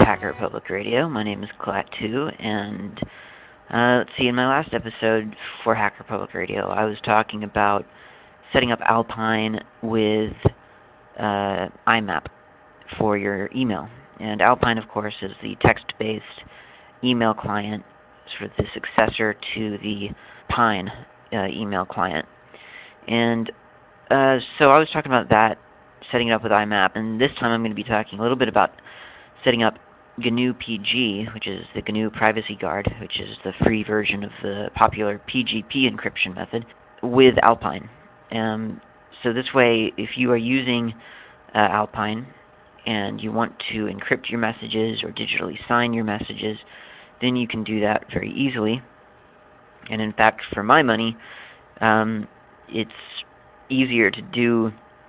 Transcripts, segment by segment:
Hacker Public Radio. My name is Clat2, and let's see, in my last episode for Hacker Public Radio, I was talking about setting up Alpine with IMAP for your email. And Alpine, of course, is the text-based email client, sort of the successor to the Pine email client. And so I was talking about that, setting it up with IMAP, and this time I'm going to be talking a little bit about setting up GNU PG, which is the GNU Privacy Guard, which is the free version of the popular PGP encryption method, with Alpine. So this way, if you are using Alpine and you want to encrypt your messages or digitally sign your messages, then you can do that very easily. And in fact, for my money, it's easier to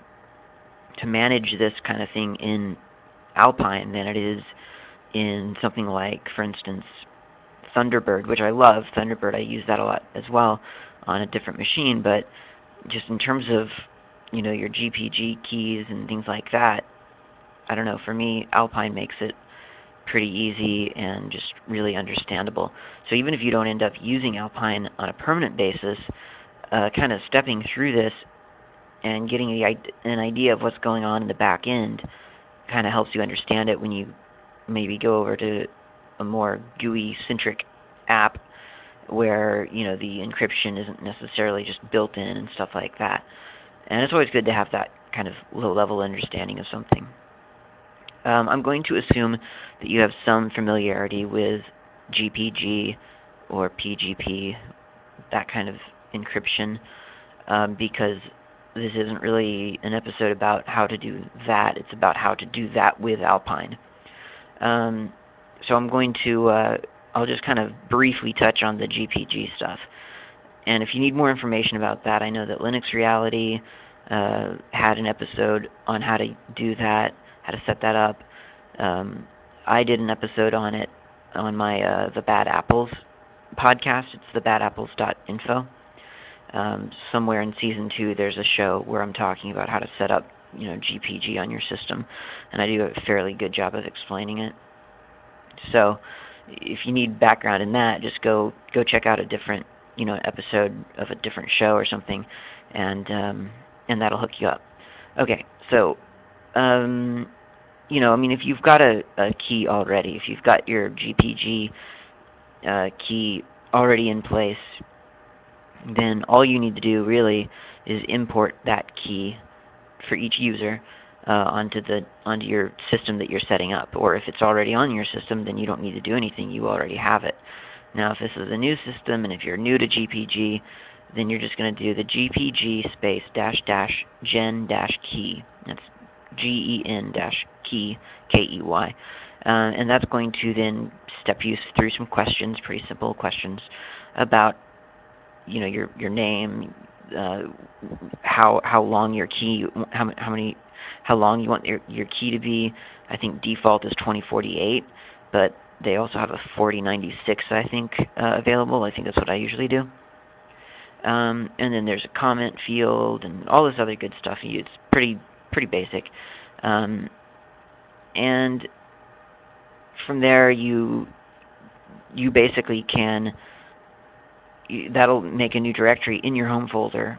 manage this kind of thing in Alpine than it is in something like, for instance, Thunderbird, which I love. Thunderbird, I use that a lot as well on a different machine, but just in terms of, your GPG keys and things like that, I don't know, for me, Alpine makes it pretty easy and just really understandable. So even if you don't end up using Alpine on a permanent basis, kind of stepping through this and getting an idea of what's going on in the back end kind of helps you understand it when you maybe go over to a more GUI-centric app where, the encryption isn't necessarily just built in and stuff like that. And it's always good to have that kind of low-level understanding of something. I'm going to assume that you have some familiarity with GPG or PGP, that kind of encryption, because this isn't really an episode about how to do that. It's about how to do that with Alpine. So I'm going to, I'll just kind of briefly touch on the GPG stuff. And if you need more information about that, I know that Linux Reality had an episode on how to do that, how to set that up. I did an episode on it on my The Bad Apples podcast. It's thebadapples.info. Somewhere in Season 2, there's a show where I'm talking about how to set up, GPG on your system, and I do a fairly good job of explaining it. So if you need background in that, just go check out a different, episode of a different show or something, and that'll hook you up. Okay, so, if you've got a key already, if you've got your GPG key already in place, then all you need to do really is import that key for each user onto your system that you're setting up. Or if it's already on your system, then you don't need to do anything. You already have it. Now, if this is a new system and if you're new to GPG, then you're just going to do the GPG space -- gen - key. That's GEN - key, KEY. And that's going to then step you through some questions, pretty simple questions, about your name, how long your key, how long you want your key to be. I think default is 2048, but they also have a 4096, I think, available. I think that's what I usually do. And then there's a comment field and all this other good stuff. It's pretty basic. And from there, you basically can. That'll make a new directory in your home folder,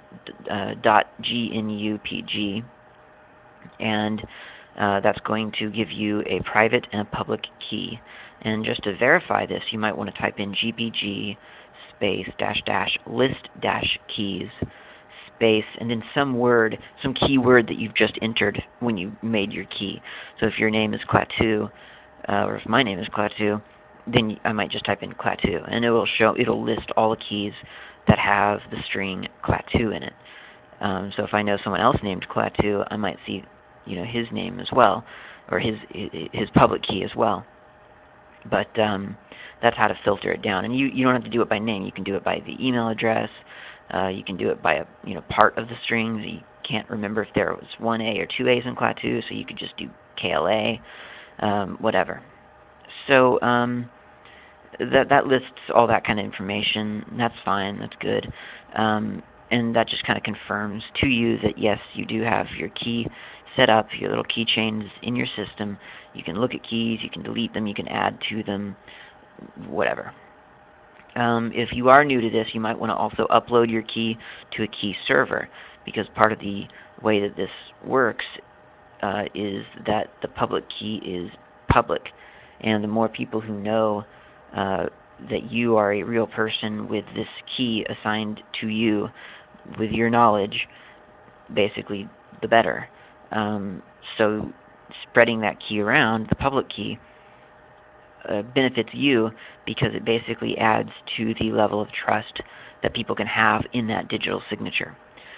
.gnupg, and that's going to give you a private and a public key. And just to verify this, you might want to type in GPG space -- list - keys space, and then some keyword that you've just entered when you made your key. So if your name is Clat2, or if my name is Clat2, then I might just type in Clat2, and it'll list all the keys that have the string Clat2 in it. So if I know someone else named Clat2, I might see, his name as well, or his public key as well. But that's how to filter it down, and you don't have to do it by name. You can do it by the email address. You can do it by a part of the strings. You can't remember if there was one A or two A's in Clat2, so you could just do KLA, whatever. So that lists all that kind of information. That's fine. That's good. And that just kind of confirms to you that, yes, you do have your key set up your little keychains in your system. You can look at keys, you can delete them, you can add to them, whatever. If you are new to this, you might want to also upload your key to a key server, because part of the way that this works is that the public key is public, and the more people who know that you are a real person with this key assigned to you with your knowledge, basically, the better. So spreading that key around, the public key, benefits you because it basically adds to the level of trust that people can have in that digital signature.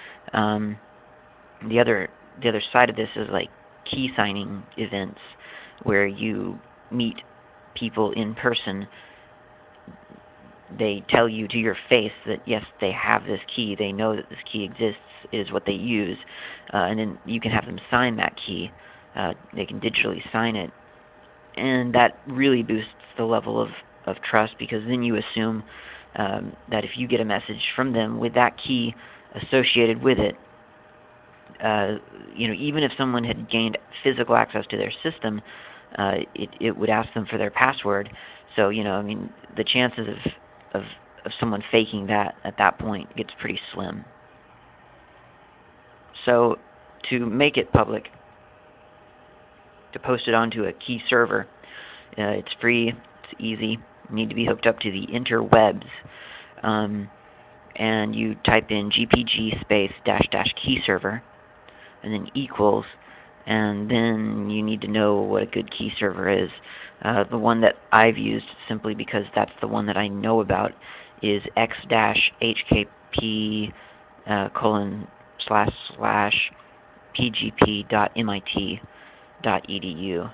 The other side of this is like key signing events where you meet people in person. They tell you to your face that yes, they have this key, they know that this key exists, is what they use, and then you can have them sign that key. They can digitally sign it, and that really boosts the level of trust, because then you assume that if you get a message from them with that key associated with it, even if someone had gained physical access to their system, it would ask them for their password. So, the chances of someone faking that at that point gets pretty slim. So, to make it public, to post it onto a key server, it's free, it's easy. You need to be hooked up to the interwebs. And you type in GPG space -- key server, and then equals, and then you need to know what a good key server is. The one that I've used, simply because that's the one that I know about, is x-hkp : /pgp.mit.edu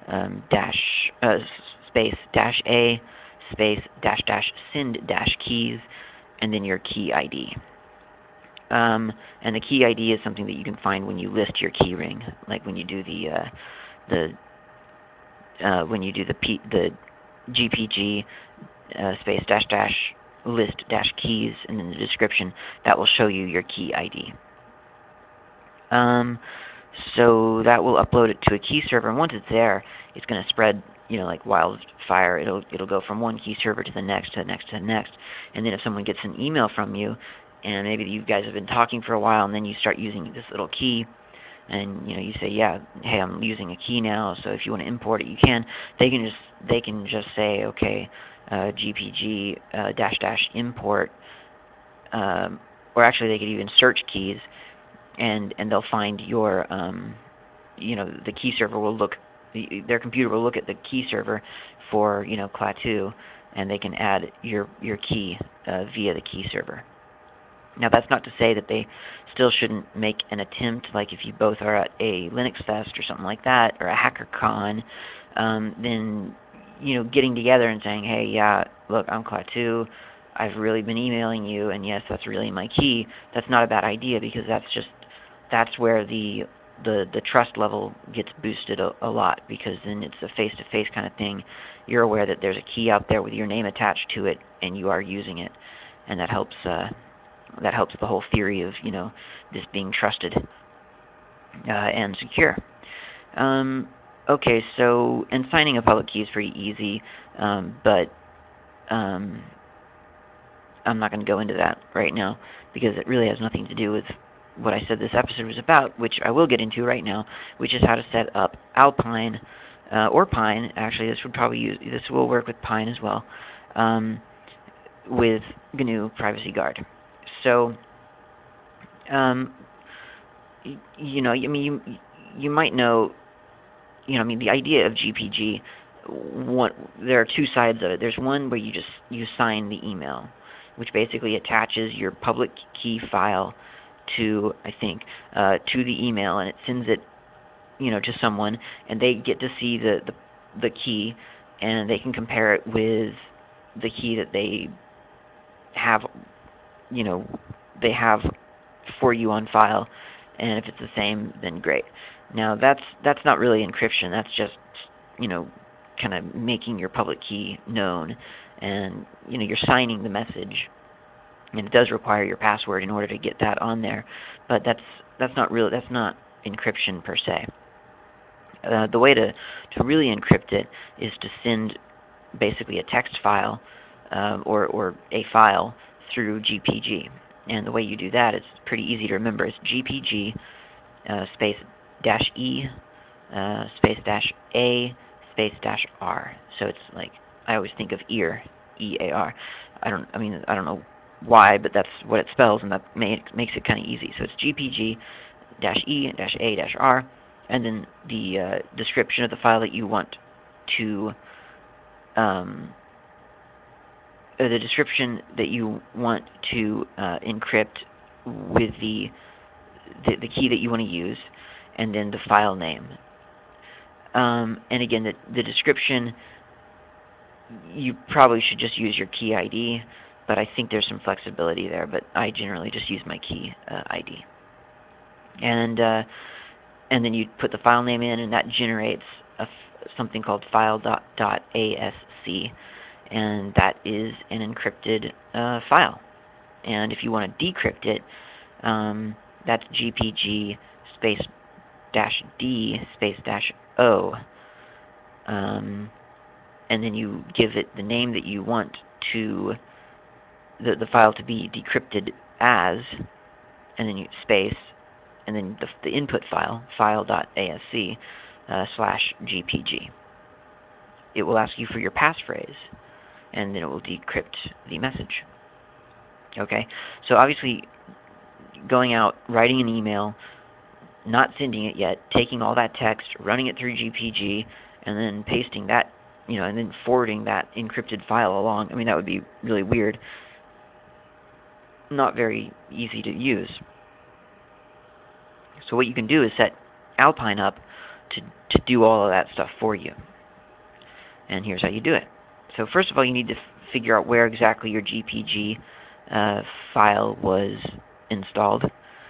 space -a space -- send -keys, and then your key ID. And the key ID is something that you can find when you list your key ring, like when you do the GPG space -- list -keys, and in the description that will show you your key ID. So that will upload it to a key server, and once it's there, it's going to spread, like wildfire. It'll go from one key server to the next, to the next, to the next. And then if someone gets an email from you, and maybe you guys have been talking for a while, and then you start using this little key, and you say, yeah, hey, I'm using a key now, so if you want to import it, you can. They can just say, okay, GPG -- import, or actually they could even search keys, and they'll find your the key server will look, their computer will look at the key server for Klaatu, and they can add your key via the key server. Now, that's not to say that they still shouldn't make an attempt, like if you both are at a Linux Fest or something like that, or a HackerCon, then getting together and saying, hey, yeah, look, I'm Klaatu, I've really been emailing you, and yes, that's really my key. That's not a bad idea, because that's where the trust level gets boosted a lot, because then it's a face-to-face kind of thing. You're aware that there's a key out there with your name attached to it, and you are using it, and that helps the whole theory of this being trusted and secure. Okay, so, and signing a public key is pretty easy, but I'm not going to go into that right now, because it really has nothing to do with what I said this episode was about, which I will get into right now, which is how to set up Alpine, or Pine. Actually, this will work with Pine as well, with GNU Privacy Guard. So, you might know, the idea of GPG. There are two sides of it. There's one where you sign the email, which basically attaches your public key file to the email, and it sends it, to someone, and they get to see the key, and they can compare it with the key that they have for you on file, and if it's the same, then great. Now that's not really encryption. That's just kind of making your public key known, and you're signing the message, and it does require your password in order to get that on there. But that's not encryption per se. The way to really encrypt it is to send basically a text file or a file through GPG. And the way you do that is pretty easy to remember. It's GPG space dash E space dash A space dash R. So it's like, I always think of ear, EAR. I don't know why, but that's what it spells, and that makes it kind of easy. So it's GPG dash E dash A dash R, and then the description of the file that you want to the description that you want to encrypt with the key that you want to use, and then the file name. And again, the description, you probably should just use your key ID, but I think there's some flexibility there, but I generally just use my key ID. And then you put the file name in, and that generates something called file.asc, and that is an encrypted file. And if you want to decrypt it, that's GPG space dash D space dash O. And then you give it the name that you want to the file to be decrypted as, and then you space, and then the input file, file.asc /GPG. It will ask you for your passphrase, and then it will decrypt the message. Okay, so obviously going out, writing an email, not sending it yet, taking all that text, running it through GPG, and then pasting that, and then forwarding that encrypted file along. I mean, that would be really weird. Not very easy to use. So what you can do is set Alpine up to do all of that stuff for you. And here's how you do it. So first of all, you need to figure out where exactly your GPG file was installed.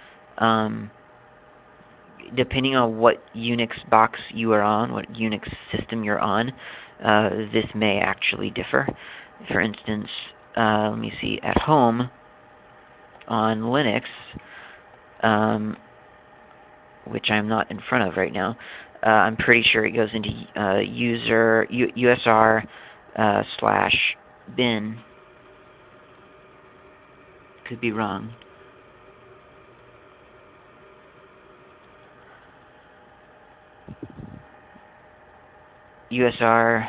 Depending on what Unix box you are on, what Unix system you're on, this may actually differ. For instance, let me see, at home on Linux, which I'm not in front of right now, I'm pretty sure it goes into USR /bin. Could be wrong. USR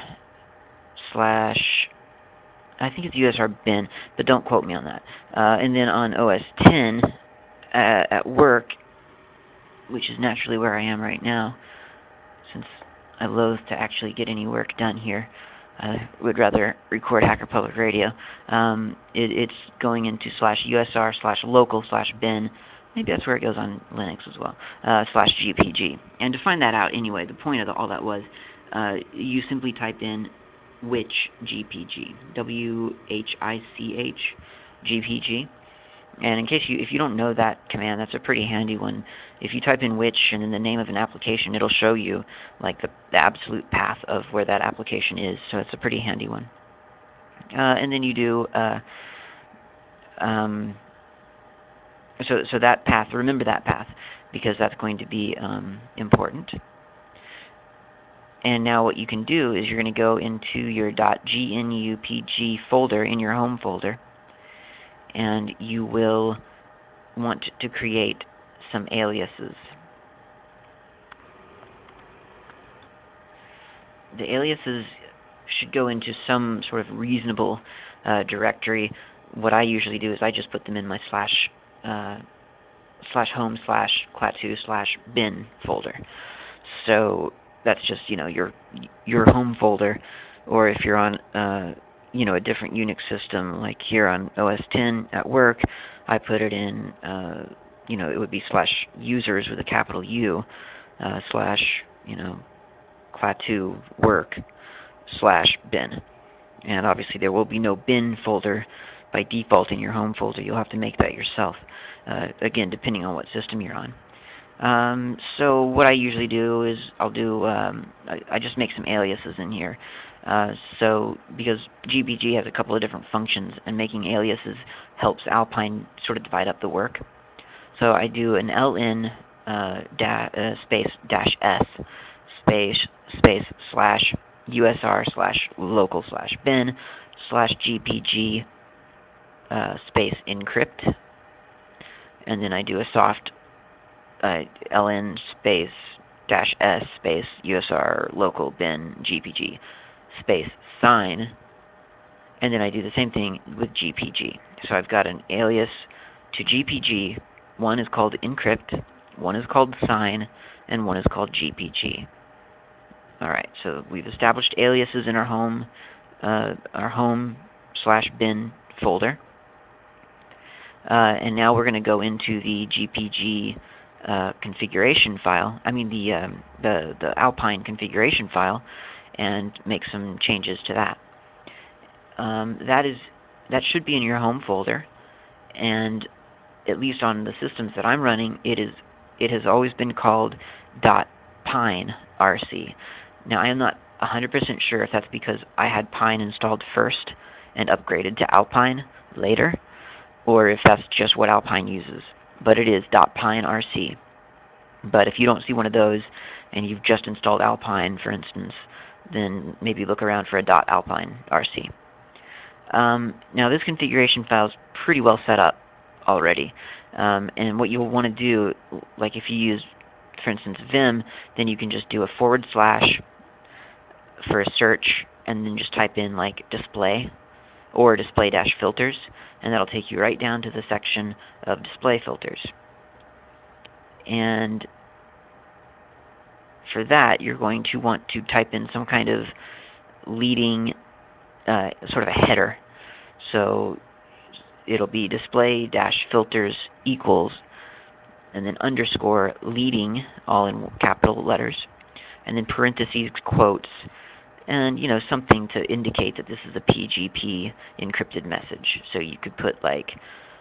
/ I think it's USR bin, but don't quote me on that. And then on OS 10 at work, which is naturally where I am right now, since I loathe to actually get any work done here. I would rather record Hacker Public Radio. It's going into /USR /local /bin. Maybe that's where it goes on Linux as well, /GPG. And to find that out anyway, the point of all that was, you simply type in which GPG, WHICH GPG. And in case if you don't know that command, that's a pretty handy one. If you type in which and then the name of an application, it'll show you like the absolute path of where that application is. So it's a pretty handy one. And then you do so that path. Remember that path because that's going to be important. And now what you can do is you're going to go into your .gnupg folder in your home folder, and you will want to create some aliases. The aliases should go into some sort of reasonable directory. What I usually do is I just put them in my /home /clat2 /bin folder. So that's just your home folder, or if you're on a different Unix system, like here on OS 10 at work, I put it in it would be /users with a capital U /clat2 work /bin. And obviously there will be no bin folder by default in your home folder. You'll have to make that yourself, again, depending on what system you're on. So what I usually do is I just make some aliases in here. So because GPG has a couple of different functions, and making aliases helps Alpine sort of divide up the work. So I do an ln space dash s space slash usr slash local slash bin slash gpg space encrypt, and then I do a soft ln space dash s space usr local bin gpg space sign, and then I do the same thing with gpg. So I've got an alias to gpg. One is called encrypt, one is called sign, and one is called gpg. Alright, so we've established aliases in our home slash bin folder. And now we're going to go into the GPG configuration file. I mean the Alpine configuration file, and make some changes to that. That should be in your home folder, and at least on the systems that I'm running, it has always been called .pine.rc. Now I am not 100% sure if that's because I had Pine installed first and upgraded to Alpine later, or if that's just what Alpine uses. But it is .pine.rc. But if you don't see one of those, and you've just installed Alpine, for instance, then maybe look around for a .alpine.rc. Now this configuration file is pretty well set up already. And what you'll want to do, like if you use, for instance, Vim, then you can just do a / for a search, and then just type in like display or display-filters, and that'll take you right down to the section of display filters. And for that, you're going to want to type in some kind of leading sort of a header. So it'll be display-filters equals, and then underscore leading, all in capital letters, and then parentheses, quotes, and something to indicate that this is a PGP encrypted message. So you could put like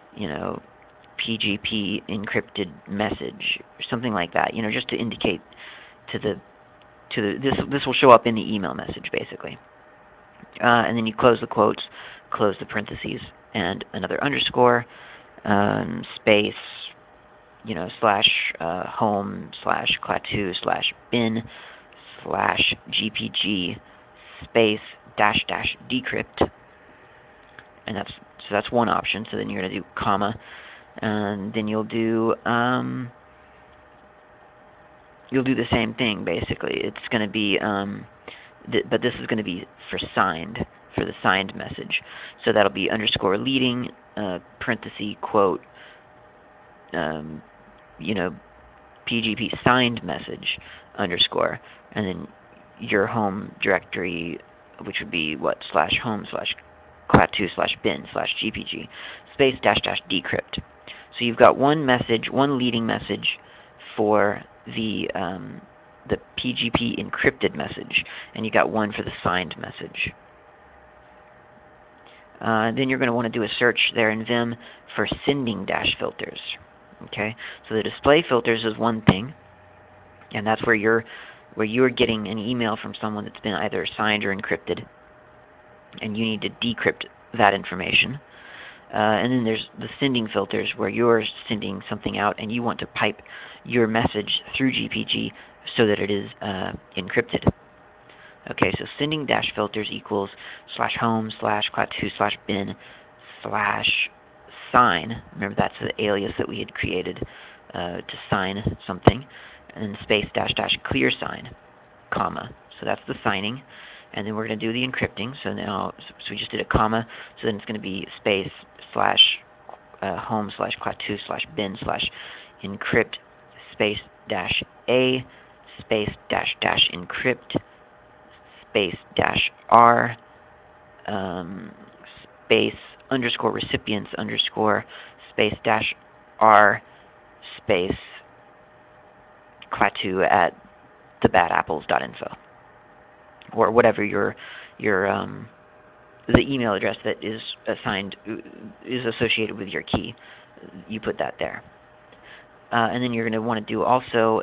PGP encrypted message or something like that, just to indicate this will show up in the email message basically. And then you close the quotes, close the parentheses, and another underscore, space, slash home slash /clat2 slash bin slash gpg space dash decrypt. And that's one option. So then you're going to do comma, and then you'll do the same thing basically. It's going to be but this is going to be for the signed message. So that'll be underscore leading, parenthesis, quote, PGP signed message, underscore, and then your home directory, which would be slash home slash /clat2 slash bin slash gpg space dash decrypt. So you've got one leading message for the PGP encrypted message, and you got one for the signed message. Then you're going to want to do a search there in Vim for sending filters. Okay, so the display filters is one thing, and that's where you're getting an email from someone that's been either signed or encrypted, and you need to decrypt that information. And then there's the sending filters, where you're sending something out and you want to pipe your message through GPG so that it is encrypted. Okay, so sending filters equals slash home slash /clat2 slash bin slash sign. Remember, that's the alias that we had created to sign something, and then space dash clear sign, comma. So that's the signing, and then we're going to do the encrypting. So now, we just did a comma. So then it's going to be space slash home slash /clat2 slash bin slash encrypt space dash a space dash encrypt space dash r space underscore recipients underscore space dash r space /clat2 at thebadapples.info, or whatever your the email address that is associated with your key. You put that there, and then you're going to want to do also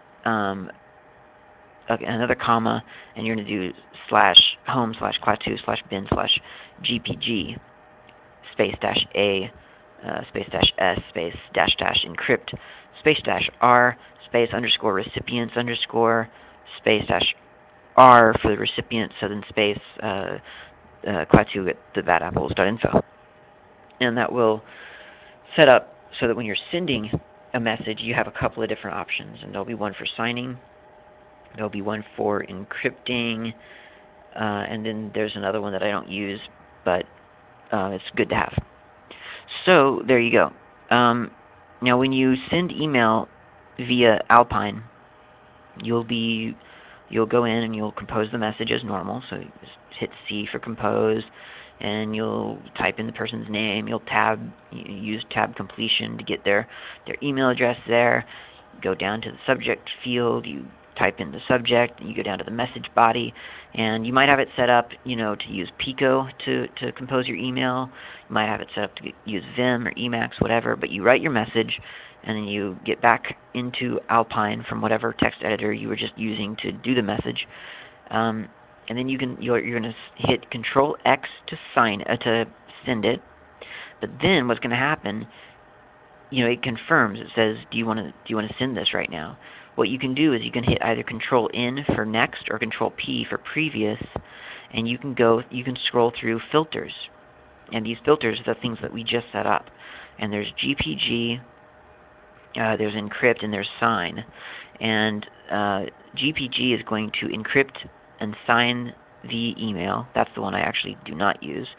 another comma, and you're going to do slash home slash /clat2 slash bin slash gpg space dash a space dash s space dash encrypt space dash R space underscore recipients underscore space dash R for the recipient, so then space Klaatu at thebadapples.info. And that will set up so that when you're sending a message, you have a couple of different options. And there'll be one for signing, there'll be one for encrypting, and then there's another one that I don't use, but it's good to have. So there you go. Now, when you send email via Alpine, you'll go in and you'll compose the message as normal. So you just hit C for compose, and you'll type in the person's name. You'll use tab completion to get their email address there. Go down to the subject field. You type in the subject, and you go down to the message body, and you might have it set up, to use Pico to compose your email. You might have it set up to use Vim or Emacs, whatever. But you write your message, and then you get back into Alpine from whatever text editor you were just using to do the message, and then you're going to hit Control X to send it. But then what's going to happen? It confirms. It says, "Do you want to send this right now?" What you can do is you can hit either Control N for next or Control P for previous, and you can scroll through filters, and these filters are the things that we just set up. And there's GPG, there's encrypt, and there's sign. And GPG is going to encrypt and sign the email. That's the one I actually do not use.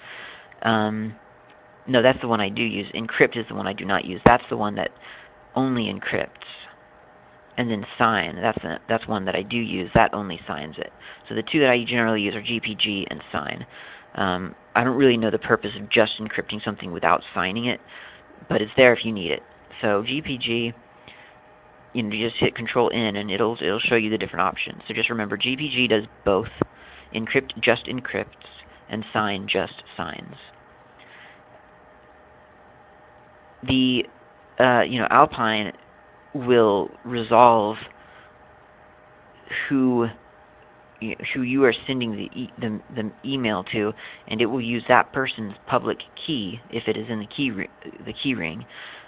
No, that's the one I do use. Encrypt is the one I do not use. That's the one that only encrypts. And then sign, that's one that I do use. That only signs it. So the two that I generally use are GPG and sign. I don't really know the purpose of just encrypting something without signing it, but it's there if you need it. So GPG, you just hit Control N, and it'll show you the different options. So just remember, GPG does both. Encrypt just encrypts, and sign just signs. The Alpine will resolve who you are sending the email to, and it will use that person's public key if it is in the key ring,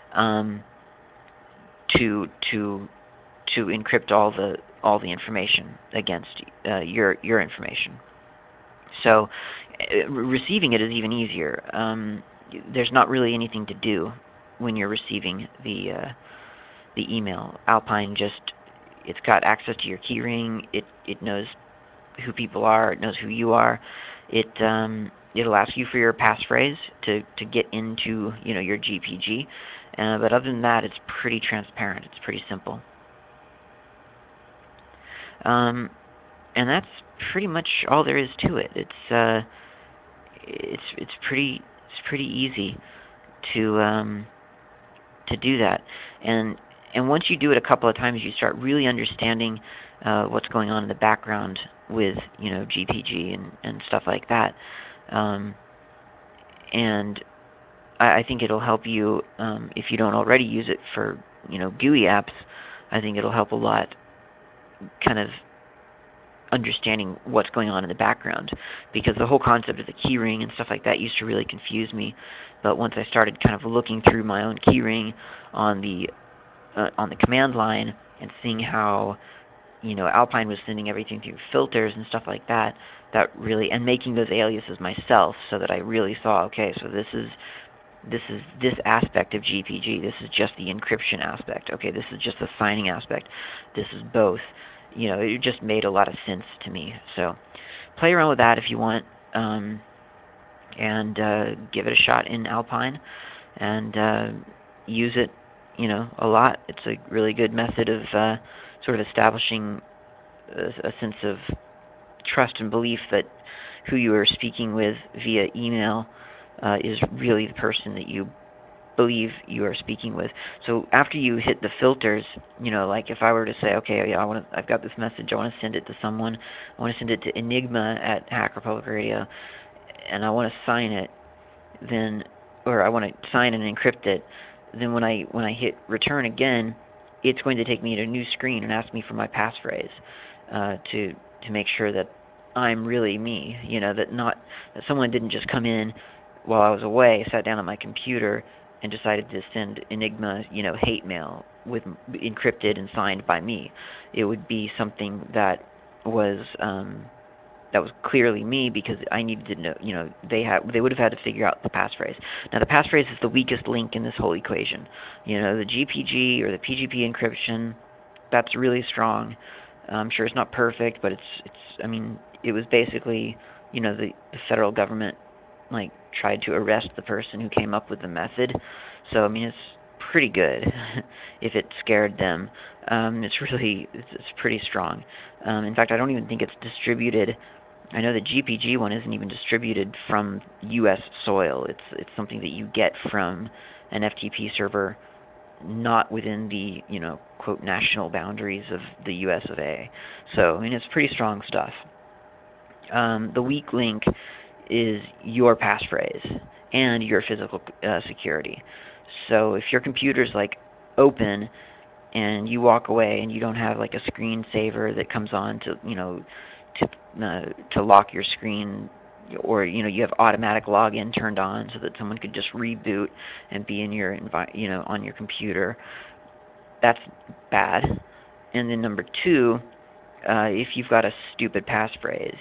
to encrypt all the information against your information. So receiving it is even easier. There's not really anything to do when you're receiving the email. Alpine it's got access to your keyring. It knows who people are. It knows who you are. It'll ask you for your passphrase to get into your GPG. But other than that, it's pretty transparent. It's pretty simple. And that's pretty much all there is to it. It's pretty easy to do that. And once you do it a couple of times, you start really understanding what's going on in the background with GPG and stuff like that. And I think it'll help you if you don't already use it for GUI apps. I think it'll help a lot, kind of understanding what's going on in the background, because the whole concept of the keyring and stuff like that used to really confuse me. But once I started kind of looking through my own keyring on the command line and seeing how Alpine was sending everything through filters and stuff like that, and making those aliases myself, so that I really saw, okay, so this is this aspect of GPG. This is just the encryption aspect. Okay, this is just the signing aspect. This is both. It just made a lot of sense to me. So play around with that if you want, and give it a shot in Alpine, and use it, a lot. It's a really good method of sort of establishing a sense of trust and belief that who you are speaking with via email is really the person that you believe you are speaking with. So after you hit the filters, like if I were to say, okay, yeah, I've got this message, I want to send it to someone, I want to send it to Enigma at Hacker Public Radio, and I want to sign it, or I want to sign and encrypt it, then when I hit return again, it's going to take me to a new screen and ask me for my passphrase to make sure that I'm really me, that someone didn't just come in while I was away, sat down on my computer, and decided to send Enigma, hate mail with encrypted and signed by me. It would be something that was clearly me, because I needed to know. They would have had to figure out the passphrase. Now, the passphrase is the weakest link in this whole equation. The GPG or the PGP encryption, that's really strong. I'm sure it's not perfect, but it was basically, the federal government tried to arrest the person who came up with the method. So it's pretty good if it scared them. It's pretty strong. In fact, I don't even think it's distributed. I know the GPG one isn't even distributed from U.S. soil. It's something that you get from an FTP server, not within the quote national boundaries of the U.S. of A. So it's pretty strong stuff. The weak link is your passphrase and your physical security. So if your computer's open and you walk away and you don't have a screensaver that comes on to lock your screen, or you have automatic login turned on so that someone could just reboot and be in your on your computer, that's bad. And then number two, if you've got a stupid passphrase,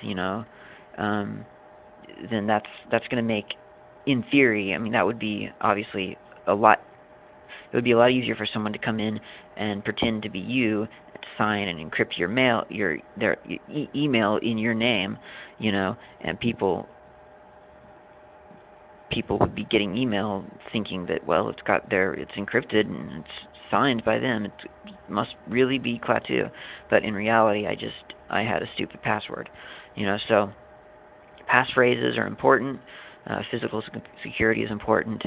then that's going to make, in theory, that would be obviously a lot. It would be a lot easier for someone to come in and pretend to be you, to sign and encrypt your mail, their email in your name, and people would be getting email thinking that, well, it's encrypted and it's signed by them. It must really be Klaatu. But in reality, I had a stupid password, So passphrases are important. Physical security is important.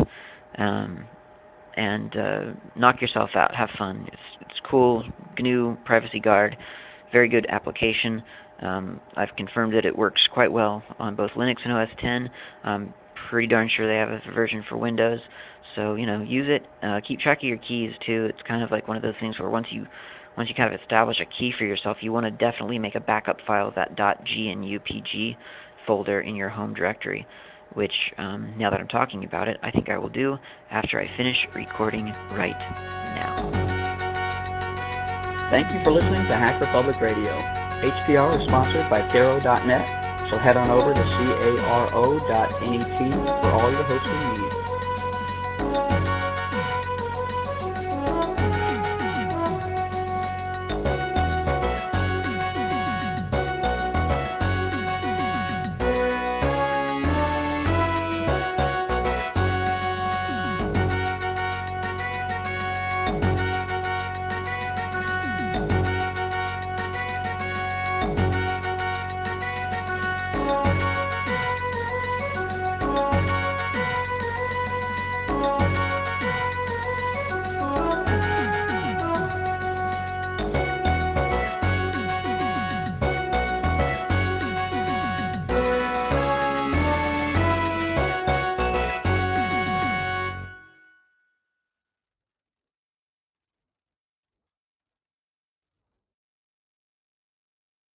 And knock yourself out. Have fun. It's cool. GNU Privacy Guard, very good application. I've confirmed that it works quite well on both Linux and OS X. I'm pretty darn sure they have a version for Windows. So use it. Keep track of your keys too. It's kind of like one of those things where once you kind of establish a key for yourself, you want to definitely make a backup file of that .gnupg folder in your home directory, which, now that I'm talking about it, I think I will do after I finish recording right now. Thank you for listening to Hacker Public Radio. HPR is sponsored by Caro.net, so head on over to caro.net for all your hosting needs.